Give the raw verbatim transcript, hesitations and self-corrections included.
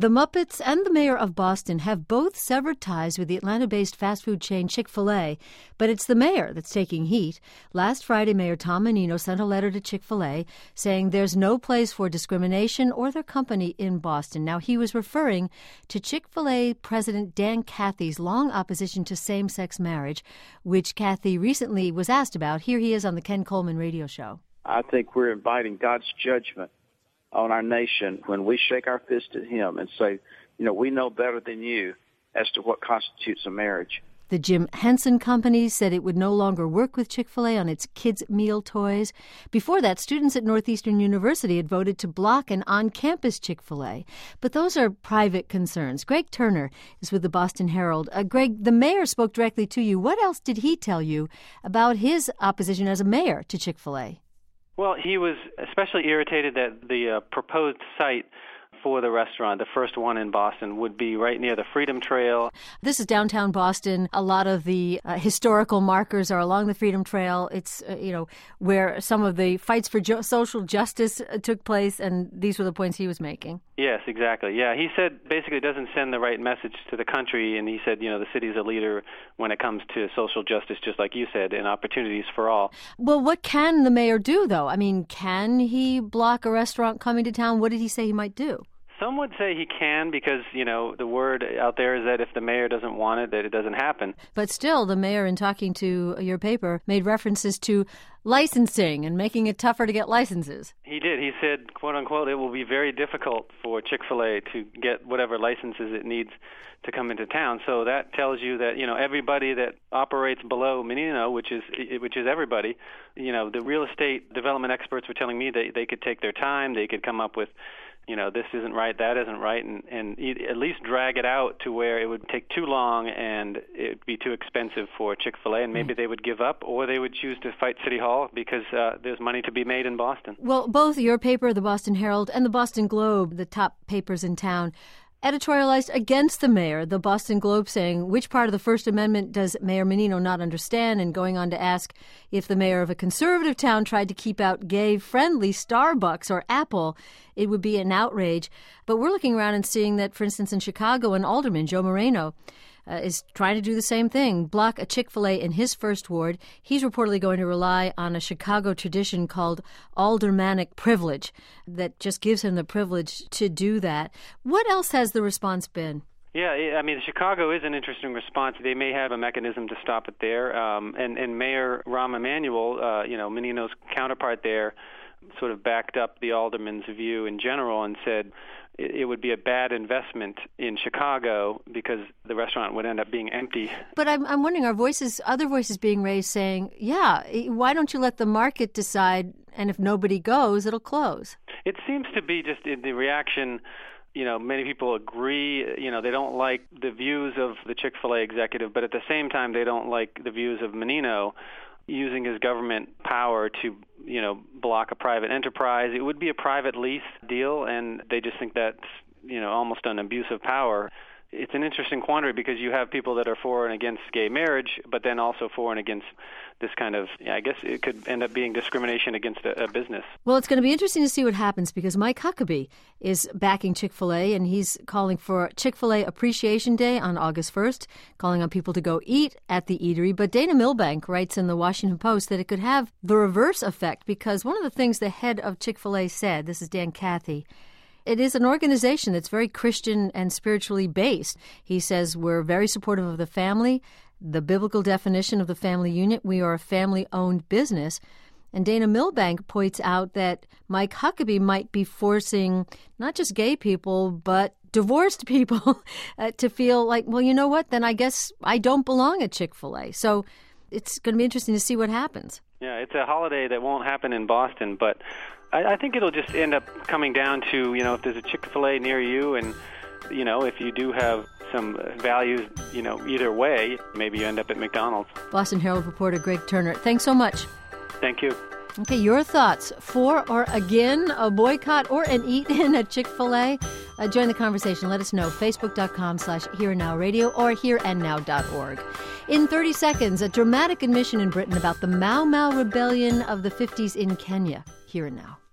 The Muppets and the mayor of Boston have both severed ties with the Atlanta-based fast food chain Chick-fil-A, but it's the mayor that's taking heat. Last Friday, Mayor Tom Menino sent a letter to Chick-fil-A saying there's no place for discrimination or their company in Boston. Now, he was referring to Chick-fil-A President Dan Cathy's long opposition to same-sex marriage, which Cathy recently was asked about. Here he is on the Ken Coleman radio show. I think we're inviting God's judgment on our nation when we shake our fist at him and say, you know, we know better than you as to what constitutes a marriage. The Jim Henson Company said it would no longer work with Chick-fil-A on its kids' meal toys. Before that, students at Northeastern University had voted to block an on-campus Chick-fil-A. But those are private concerns. Greg Turner is with the Boston Herald. Uh, Greg, the mayor spoke directly to you. What else did he tell you about his opposition as a mayor to Chick-fil-A? Well, he was especially irritated that the uh, proposed site for the restaurant, the first one in Boston, would be right near the Freedom Trail. This is downtown Boston. A lot of the uh, historical markers are along the Freedom Trail. It's, uh, you know, where some of the fights for jo- social justice uh, took place, and these were the points he was making. Yes, exactly. Yeah, he said basically it doesn't send the right message to the country, and he said, you know, the city's a leader when it comes to social justice, just like you said, and opportunities for all. Well, what can the mayor do, though? I mean, can he block a restaurant coming to town? What did he say he might do? Some would say he can because, you know, the word out there is that if the mayor doesn't want it, that it doesn't happen. But still, the mayor, in talking to your paper, made references to licensing and making it tougher to get licenses. He did. He said, quote unquote, it will be very difficult for Chick-fil-A to get whatever licenses it needs to come into town. So that tells you that, you know, everybody that operates below Menino, which is which is everybody, you know, the real estate development experts were telling me that they could take their time, they could come up with, you know, this isn't right, that isn't right, and, and at least drag it out to where it would take too long and it would be too expensive for Chick-fil-A, and maybe they would give up, or they would choose to fight City Hall because uh, there's money to be made in Boston. Well, both your paper, the Boston Herald, and the Boston Globe, the top papers in town, editorialized against the mayor, the Boston Globe saying, which part of the First Amendment does Mayor Menino not understand? And going on to ask if the mayor of a conservative town tried to keep out gay-friendly Starbucks or Apple, it would be an outrage. But we're looking around and seeing that, for instance, in Chicago, an alderman, Joe Moreno, Uh, is trying to do the same thing, block a Chick-fil-A in his first ward. He's reportedly going to rely on a Chicago tradition called aldermanic privilege that just gives him the privilege to do that. What else has the response been? Yeah, I mean, Chicago is an interesting response. They may have a mechanism to stop it there. Um, and, and Mayor Rahm Emanuel, uh, you know, Menino's counterpart there, sort of backed up the alderman's view in general and said it would be a bad investment in Chicago because the restaurant would end up being empty. But I'm, I'm wondering, are voices, other voices being raised saying, yeah, why don't you let the market decide, and if nobody goes, it'll close? It seems to be just in the reaction. You know, many people agree, you know, they don't like the views of the Chick-fil-A executive, but at the same time, they don't like the views of Menino using his government power to, you know, block a private enterprise. It would be a private lease deal, and they just think that's, you know, almost an abuse of power. It's an interesting quandary because you have people that are for and against gay marriage, but then also for and against this kind of, I guess it could end up being discrimination against a, a business. Well, it's going to be interesting to see what happens because Mike Huckabee is backing Chick-fil-A, and he's calling for Chick-fil-A Appreciation Day on August first, calling on people to go eat at the eatery. But Dana Milbank writes in the Washington Post that it could have the reverse effect because one of the things the head of Chick-fil-A said, this is Dan Cathy, it is an organization that's very Christian and spiritually based. He says we're very supportive of the family, the biblical definition of the family unit. We are a family-owned business. And Dana Milbank points out that Mike Huckabee might be forcing not just gay people, but divorced people uh, to feel like, well, you know what, then I guess I don't belong at Chick-fil-A. So it's going to be interesting to see what happens. Yeah, it's a holiday that won't happen in Boston, but I, I think it'll just end up coming down to, you know, if there's a Chick-fil-A near you and, you know, if you do have some values, you know, either way, maybe you end up at McDonald's. Boston Herald reporter Greg Turner, thanks so much. Thank you. Okay, your thoughts for or again a boycott or an eat-in at Chick-fil-A? Uh, join the conversation. Let us know. Facebook.com slash Here and Now Radio or here and now dot org. In thirty seconds, a dramatic admission in Britain about the Mau Mau rebellion of the fifties in Kenya. Here and Now.